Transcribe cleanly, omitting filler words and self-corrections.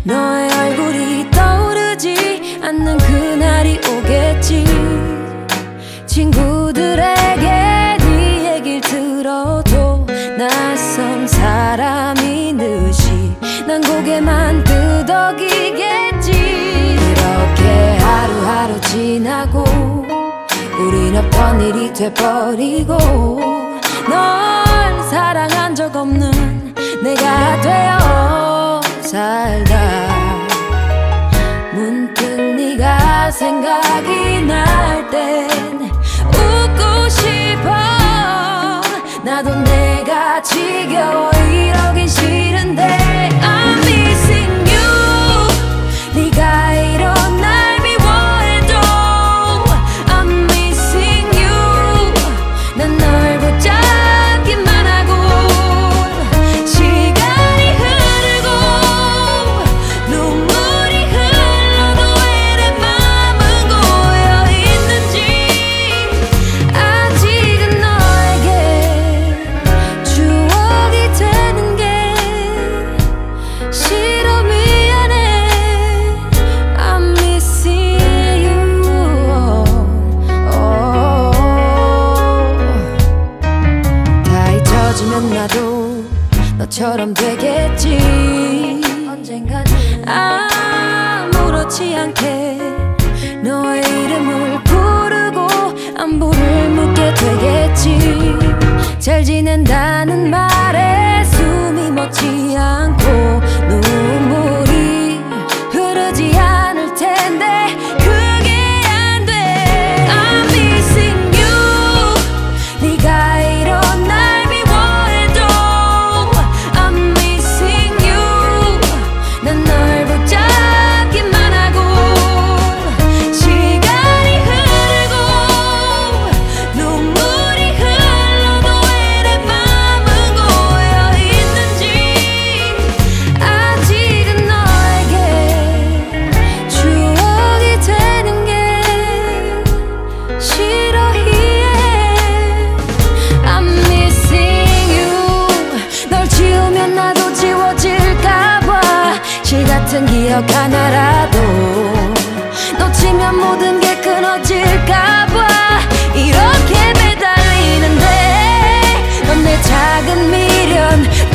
너의 얼굴이 떠오르지 않는 그날이 오겠지. 친구들에게 네 얘길 들어도 낯선 사람인 듯이 난 고개만 끄덕이겠지. 이렇게 하루하루 지나고 우린 없던 일이 돼버리고 널 사랑한 적 없는 내가 되어 살다 문득 네가 생각이 날 땐 웃고 싶어. 나도 내가 지겨워 이러긴 싫은데 I'm missing you. 네가 이런 날 미워해도 I'm missing you. 난 널 붙잡기만 하고 시간이 흐르고 눈물이 흘러도 왜 내 맘은 고여있는지 아직은 너에게 추억이 되는 게 싫어. 미안해 I'm missing you. 다 잊혀지면 나도 너처럼 되겠지. 언젠가는 아무렇지 않게 너의 이름을 부르고 안부를 묻게 되겠지. 잘 지낸다는 말에 숨이 멎지 않고 눈물이 흐르지 않을 텐데 그게 안 돼. I'm missing you. 네가 이런 날 미워해도 I'm missing you. 난 널 붙잡기만 하고 시간이 흐르고 눈물이 흘러도 왜 내 맘은 고여있는지 아직은 너에게 추억이 되는 게 싫어. yeah. I'm missing you. 널 지우면 나도 지워질까봐 실 같은 기억 하나라도 놓치면 모든 게 끊어질까봐 이렇게 매달리는데 넌 내 작은 미련